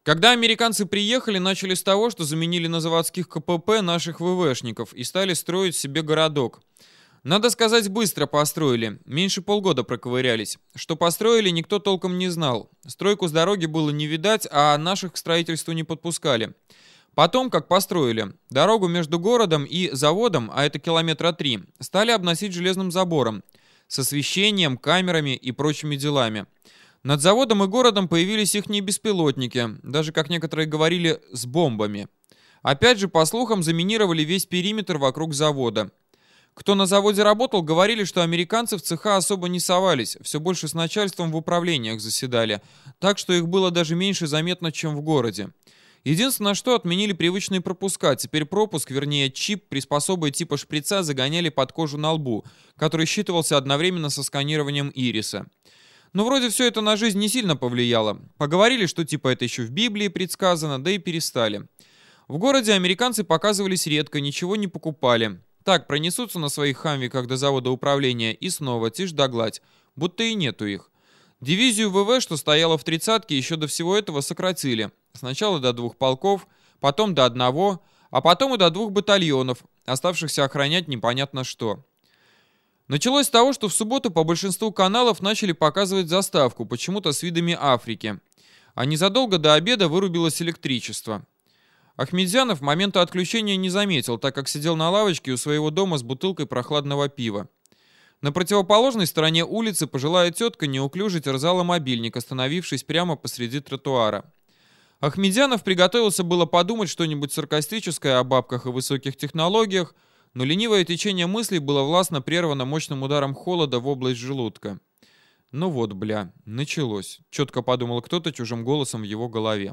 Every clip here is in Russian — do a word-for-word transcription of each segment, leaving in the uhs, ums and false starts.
Когда американцы приехали, начали с того, что заменили на заводских ка пэ пэ наших вэ вэшников и стали строить себе городок. Надо сказать, быстро построили, меньше полгода проковырялись. Что построили, никто толком не знал. Стройку с дороги было не видать, а наших к строительству не подпускали. Потом, как построили, дорогу между городом и заводом, а это километра три, стали обносить железным забором, с освещением, камерами и прочими делами. Над заводом и городом появились ихние беспилотники, даже, как некоторые говорили, с бомбами. Опять же, по слухам, заминировали весь периметр вокруг завода. Кто на заводе работал, говорили, что американцы в цеха особо не совались, все больше с начальством в управлениях заседали, так что их было даже меньше заметно, чем в городе. Единственное, что отменили привычные пропуска, теперь пропуск, вернее чип, приспособой типа шприца загоняли под кожу на лбу, который считывался одновременно со сканированием ириса. Но вроде все это на жизнь не сильно повлияло. Поговорили, что типа это еще в Библии предсказано, да и перестали. В городе американцы показывались редко, ничего не покупали. Так, пронесутся на своих хамвиках до завода управления и снова тишь да гладь, будто и нету их. Дивизию вэ вэ, что стояла в тридцатке, еще до всего этого сократили. Сначала до двух полков, потом до одного, а потом и до двух батальонов, оставшихся охранять непонятно что. Началось с того, что в субботу по большинству каналов начали показывать заставку, почему-то с видами Африки. А незадолго до обеда вырубилось электричество. Ахмедзянов момента отключения не заметил, так как сидел на лавочке у своего дома с бутылкой прохладного пива. На противоположной стороне улицы пожилая тетка неуклюже терзала мобильник, остановившись прямо посреди тротуара. Ахмедзянов приготовился было подумать что-нибудь саркастическое о бабках и высоких технологиях, но ленивое течение мыслей было властно прервано мощным ударом холода в область желудка. «Ну вот, бля, началось», — четко подумал кто-то чужим голосом в его голове.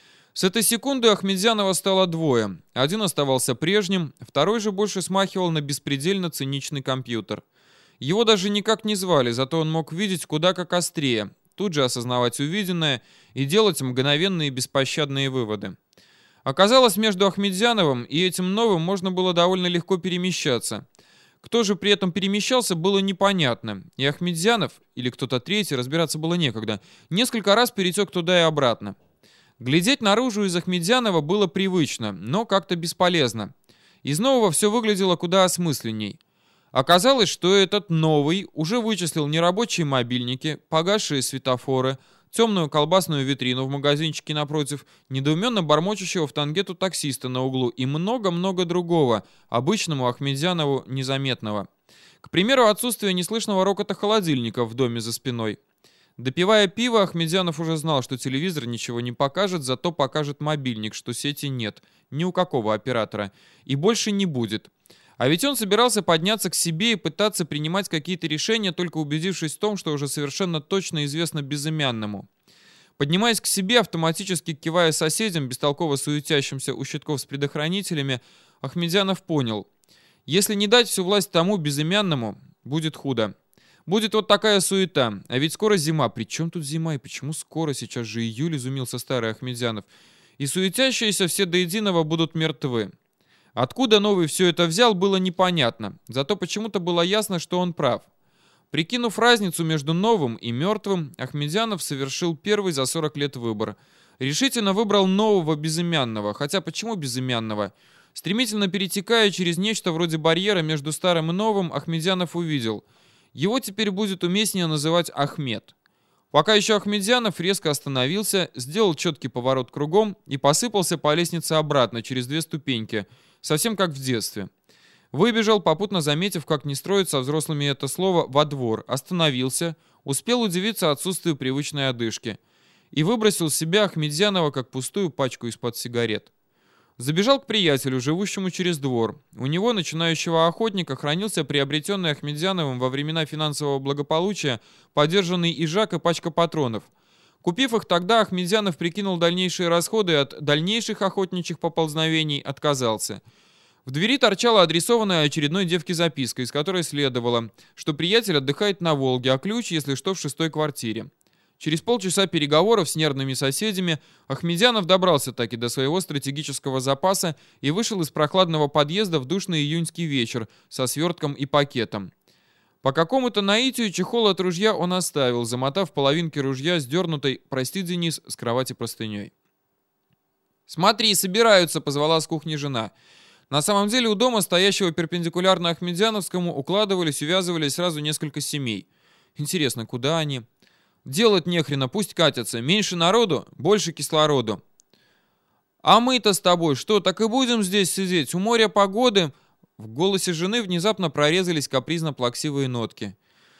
С этой секунды Ахмедзянова стало двое. Один оставался прежним, второй же больше смахивал на беспредельно циничный компьютер. Его даже никак не звали, зато он мог видеть куда как острее, тут же осознавать увиденное и делать мгновенные беспощадные выводы. Оказалось, между Ахмедзяновым и этим новым можно было довольно легко перемещаться. Кто же при этом перемещался, было непонятно. И Ахмедзянов, или кто-то третий, разбираться было некогда, несколько раз перетек туда и обратно. Глядеть наружу из Ахмедзянова было привычно, но как-то бесполезно. Из нового все выглядело куда осмысленней. Оказалось, что этот новый уже вычислил нерабочие мобильники, погасшие светофоры, темную колбасную витрину в магазинчике напротив, недоуменно бормочущего в тангету таксиста на углу и много-много другого, обычному Ахмедзянову незаметного. К примеру, отсутствие неслышного рокота холодильника в доме за спиной. Допивая пиво, Ахмедзянов уже знал, что телевизор ничего не покажет, зато покажет мобильник, что сети нет, ни у какого оператора, и больше не будет. А ведь он собирался подняться к себе и пытаться принимать какие-то решения, только убедившись в том, что уже совершенно точно известно безымянному. Поднимаясь к себе, автоматически кивая соседям, бестолково суетящимся у щитков с предохранителями, Ахмедзянов понял: если не дать всю власть тому безымянному, будет худо. Будет вот такая суета. А ведь скоро зима. При чем тут зима и почему скоро? Сейчас же июль, изумился старый Ахмедзянов. И суетящиеся все до единого будут мертвы. Откуда новый все это взял, было непонятно. Зато почему-то было ясно, что он прав. Прикинув разницу между новым и мертвым, Ахмедзянов совершил первый за сорок лет выбор. Решительно выбрал нового безымянного. Хотя почему безымянного? Стремительно перетекая через нечто вроде барьера между старым и новым, Ахмедзянов увидел: его теперь будет уместнее называть Ахмед. Пока еще Ахмедзянов резко остановился, сделал четкий поворот кругом и посыпался по лестнице обратно через две ступеньки, совсем как в детстве. Выбежал, попутно заметив, как не строит со взрослыми это слово, во двор, остановился, успел удивиться отсутствию привычной одышки и выбросил с себя Ахмедзянова как пустую пачку из-под сигарет. Забежал к приятелю, живущему через двор. У него, начинающего охотника, хранился приобретенный Ахмедзяновым во времена финансового благополучия подержанный ижак и пачка патронов. Купив их тогда, Ахмедзянов прикинул дальнейшие расходы и от дальнейших охотничьих поползновений отказался. В двери торчала адресованная очередной девке записка, из которой следовало, что приятель отдыхает на Волге, а ключ, если что, в шестой квартире. Через полчаса переговоров с нервными соседями Ахмедзянов добрался таки до своего стратегического запаса и вышел из прохладного подъезда в душный июньский вечер со свертком и пакетом. По какому-то наитию чехол от ружья он оставил, замотав половинки ружья сдернутой, прости, Денис, с кровати простыней. «Смотри, собираются», — позвала с кухни жена. На самом деле у дома, стоящего перпендикулярно Ахмедзяновскому, укладывались, увязывались сразу несколько семей. Интересно, куда они? Делать нехрена, пусть катятся. Меньше народу, больше кислороду. «А мы-то с тобой что, так и будем здесь сидеть? У моря погоды?» В голосе жены внезапно прорезались капризно-плаксивые нотки.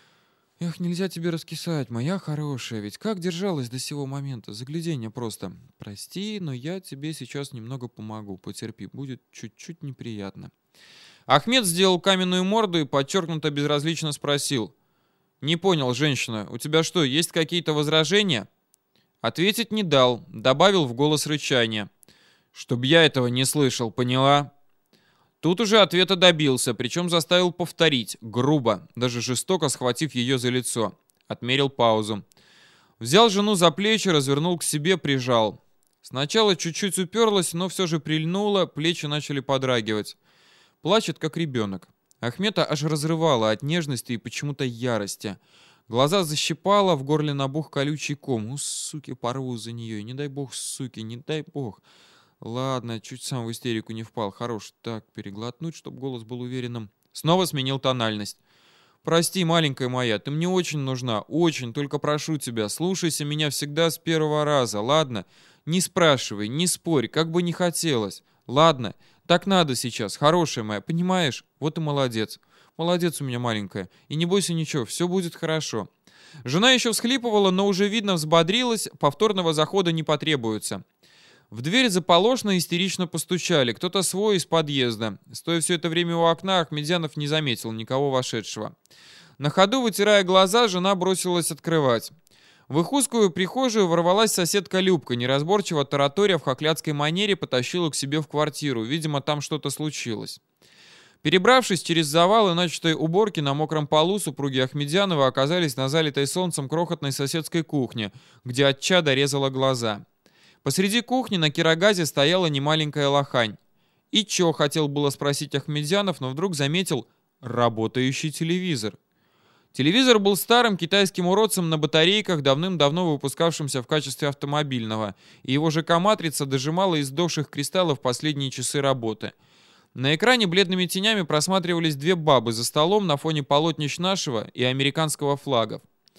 «Эх, нельзя тебе раскисать, моя хорошая, ведь как держалась до сего момента, загляденье просто. Прости, но я тебе сейчас немного помогу, потерпи, будет чуть-чуть неприятно». Ахмед сделал каменную морду и подчеркнуто безразлично спросил. «Не понял, женщина, у тебя что, есть какие-то возражения?» Ответить не дал, добавил в голос рычания. «Чтоб я этого не слышал, поняла?» Тут уже ответа добился, причем заставил повторить, грубо, даже жестоко схватив ее за лицо. Отмерил паузу. Взял жену за плечи, развернул к себе, прижал. Сначала чуть-чуть уперлась, но все же прильнула, плечи начали подрагивать. Плачет, как ребенок. Ахмета аж разрывала от нежности и почему-то ярости. Глаза защипала, в горле набух колючий ком. У, суки, порву за нее. Не дай бог, суки, не дай бог. Ладно, чуть сам в истерику не впал. Хорош. Так, переглотнуть, чтобы голос был уверенным. Снова сменил тональность. «Прости, маленькая моя, ты мне очень нужна. Очень, только прошу тебя, слушайся меня всегда с первого раза, ладно? Не спрашивай, не спорь, как бы не хотелось. Ладно, так надо сейчас, хорошая моя, понимаешь? Вот и молодец. Молодец у меня маленькая. И не бойся ничего, все будет хорошо». Жена еще всхлипывала, но уже видно взбодрилась, повторного захода не потребуется. В дверь заполошно истерично постучали. Кто-то свой из подъезда. Стоя все это время у окна, Ахмедзянов не заметил никого вошедшего. На ходу, вытирая глаза, жена бросилась открывать. В их узкую прихожую ворвалась соседка Любка, неразборчиво тараторя в хохлядской манере потащила к себе в квартиру. Видимо, там что-то случилось. Перебравшись через завалы начатой уборки на мокром полу, супруги Ахмедзянова оказались на залитой солнцем крохотной соседской кухне, где от чада резала глаза. Посреди кухни на кирогазе стояла немаленькая лохань. И чё, хотел было спросить Ахмедзянов, но вдруг заметил работающий телевизор. Телевизор был старым китайским уродцем на батарейках, давным-давно выпускавшимся в качестве автомобильного, и его ЖК-матрица дожимала из сдохших кристаллов последние часы работы. На экране бледными тенями просматривались две бабы за столом на фоне полотнищ нашего и американского флагов.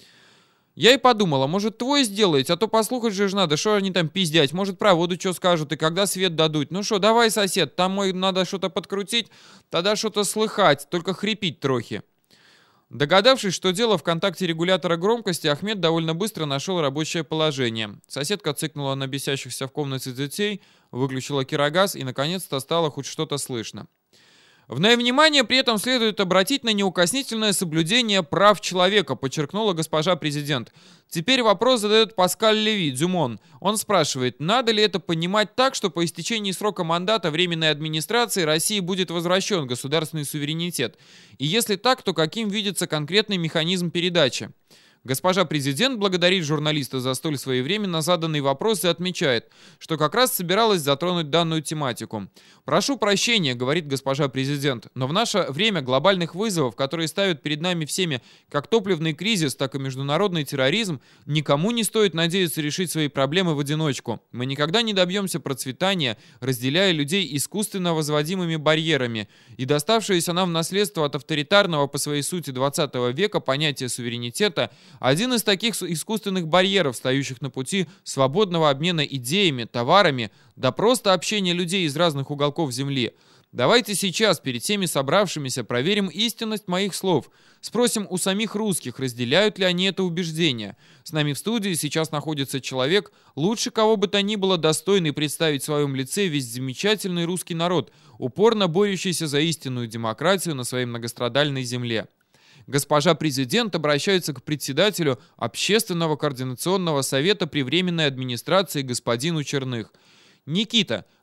Я и подумала, может, твой сделать, а то послухать же ж надо, что они там пиздять, может, проводу что скажут и когда свет дадут. Ну что, давай, сосед, там мой надо что-то подкрутить, тогда что-то слыхать, только хрипить трохи. Догадавшись, что дело в контакте регулятора громкости, Ахмед довольно быстро нашел рабочее положение. Соседка цыкнула на бесящихся в комнате детей, выключила кирогаз и, наконец-то, стало хоть что-то слышно. Вное внимание при этом следует обратить на неукоснительное соблюдение прав человека, подчеркнула госпожа президент. Теперь вопрос задает Паскаль Леви, Дюмон. Он спрашивает, надо ли это понимать так, что по истечении срока мандата Временной администрации России будет возвращен государственный суверенитет? И если так, то каким видится конкретный механизм передачи? Госпожа президент благодарит журналиста за столь своевременно заданный вопрос и отмечает, что как раз собиралась затронуть данную тематику. «Прошу прощения», — говорит госпожа президент, «но в наше время глобальных вызовов, которые ставят перед нами всеми как топливный кризис, так и международный терроризм, никому не стоит надеяться решить свои проблемы в одиночку. Мы никогда не добьемся процветания, разделяя людей искусственно возводимыми барьерами, и доставшееся нам в наследство от авторитарного по своей сути двадцатого века понятие суверенитета — один из таких искусственных барьеров, стоящих на пути свободного обмена идеями, товарами, да просто общения людей из разных уголков Земли. Давайте сейчас перед всеми собравшимися проверим истинность моих слов. Спросим у самих русских, разделяют ли они это убеждение. С нами в студии сейчас находится человек, лучше кого бы то ни было достойный представить в своем лице весь замечательный русский народ, упорно борющийся за истинную демократию на своей многострадальной земле. Госпожа президент обращается к председателю Общественного координационного совета при Временной администрации господину Черных. «Никита,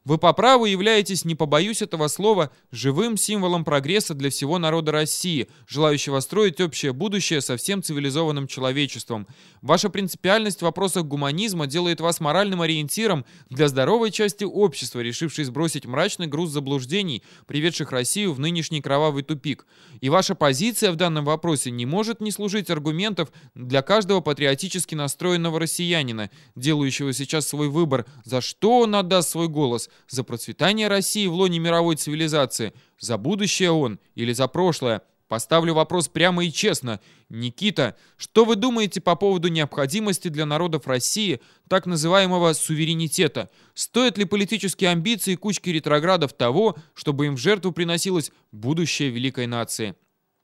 Вы по праву являетесь, не побоюсь этого слова, живым символом прогресса для всего народа России, желающего строить общее будущее со всем цивилизованным человечеством. Ваша принципиальность в вопросах гуманизма делает вас моральным ориентиром для здоровой части общества, решившей сбросить мрачный груз заблуждений, приведших Россию в нынешний кровавый тупик. И ваша позиция в данном вопросе не может не служить аргументов для каждого патриотически настроенного россиянина, делающего сейчас свой выбор, за что он отдаст свой голос. За процветание России в лоне мировой цивилизации, за будущее он или за прошлое? Поставлю вопрос прямо и честно. Никита, что вы думаете по поводу необходимости для народов России так называемого суверенитета? Стоят ли политические амбиции кучки ретроградов того, чтобы им в жертву приносилось будущее великой нации?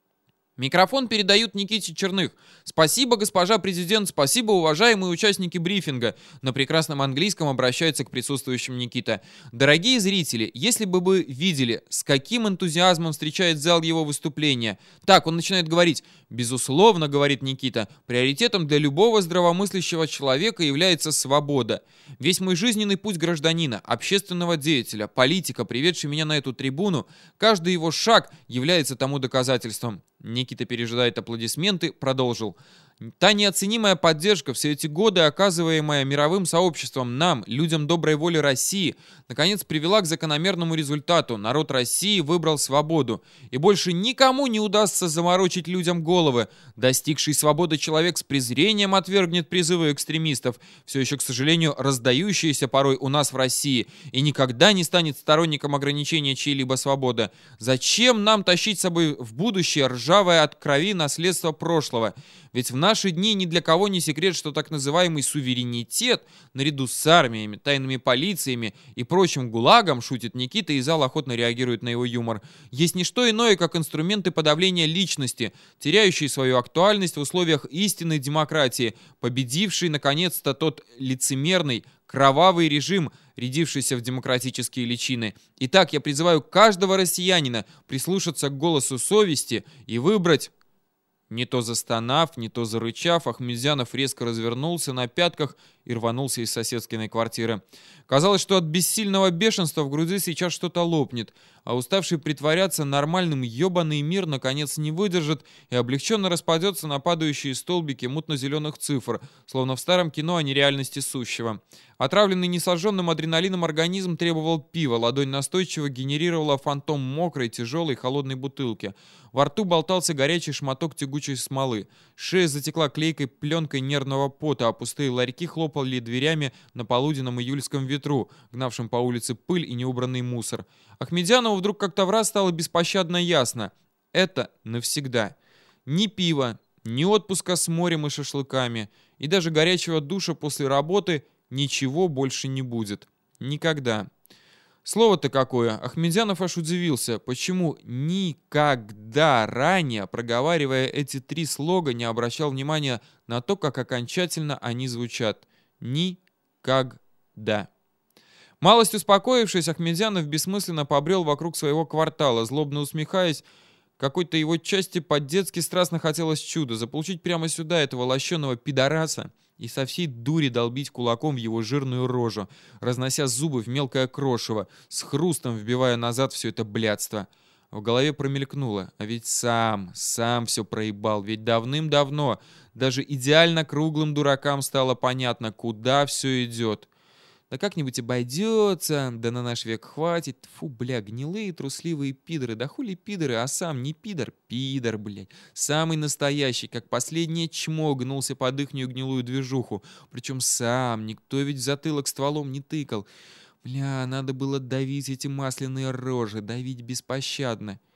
Микрофон передают Никите Черных. Спасибо, госпожа президент, спасибо, уважаемые участники брифинга. На прекрасном английском обращается к присутствующим Никита. Дорогие зрители, если бы вы видели, с каким энтузиазмом встречает зал его выступления. Так, он начинает говорить. Безусловно, говорит Никита, приоритетом для любого здравомыслящего человека является свобода. Весь мой жизненный путь гражданина, общественного деятеля, политика, приведший меня на эту трибуну, каждый его шаг является тому доказательством. Никита пережидает аплодисменты, продолжил. Та неоценимая поддержка, все эти годы оказываемая мировым сообществом нам, людям доброй воли России, наконец привела к закономерному результату. Народ России выбрал свободу. И больше никому не удастся заморочить людям головы. Достигший свободы человек с презрением отвергнет призывы экстремистов, все еще, к сожалению, раздающиеся порой у нас в России, и никогда не станет сторонником ограничения чьей-либо свободы. Зачем нам тащить с собой в будущее ржавое от крови наследство прошлого? Ведь в наши дни ни для кого не секрет, что так называемый суверенитет, наряду с армиями, тайными полициями и прочим гулагом, шутит Никита, и зал охотно реагирует на его юмор, есть не что иное, как инструменты подавления личности, теряющие свою актуальность в условиях истинной демократии, победивший, наконец-то, тот лицемерный, кровавый режим, рядившийся в демократические личины. Итак, я призываю каждого россиянина прислушаться к голосу совести и выбрать... Не то застонав, не то зарычав, Ахмедзянов резко развернулся на пятках и рванулся из соседской квартиры. Казалось, что от бессильного бешенства в груди сейчас что-то лопнет, а уставший притворяться нормальным ебаный мир наконец не выдержит и облегченно распадется на падающие столбики мутно-зеленых цифр, словно в старом кино о нереальности сущего. Отравленный несожженным адреналином организм требовал пива, ладонь настойчиво генерировала фантом мокрой, тяжелой, холодной бутылки. Во рту болтался горячий шматок тягучей смолы. Шея затекла клейкой пленкой нервного пота, а пустые ларьки хлопали дверями на полуденном июльском ветру, гнавшем по улице пыль и неубранный мусор. Ахмедзянову вдруг как-то в раз стало беспощадно ясно. Это навсегда. Ни пива, ни отпуска с морем и шашлыками, и даже горячего душа после работы ничего больше не будет. Никогда. Слово-то какое! Ахмедзянов аж удивился, почему никогда ранее, проговаривая эти три слога, не обращал внимания на то, как окончательно они звучат. Никогда. Малость успокоившись, Ахмедзянов бессмысленно побрел вокруг своего квартала, злобно усмехаясь. Какой-то его части по-детски страстно хотелось чуда, заполучить прямо сюда этого лощеного пидораса и со всей дури долбить кулаком в его жирную рожу, разнося зубы в мелкое крошево, с хрустом вбивая назад все это блядство. В голове промелькнуло, а ведь сам, сам все проебал, ведь давным-давно даже идеально круглым дуракам стало понятно, куда все идет. Да как-нибудь обойдется, да на наш век хватит. Фу, бля, гнилые трусливые пидоры. Да хули пидоры, а сам не пидор, пидор, блядь. Самый настоящий, как последнее чмо, гнулся под ихнюю гнилую движуху. Причем сам, никто ведь в затылок стволом не тыкал. Бля, надо было давить эти масляные рожи, давить беспощадно.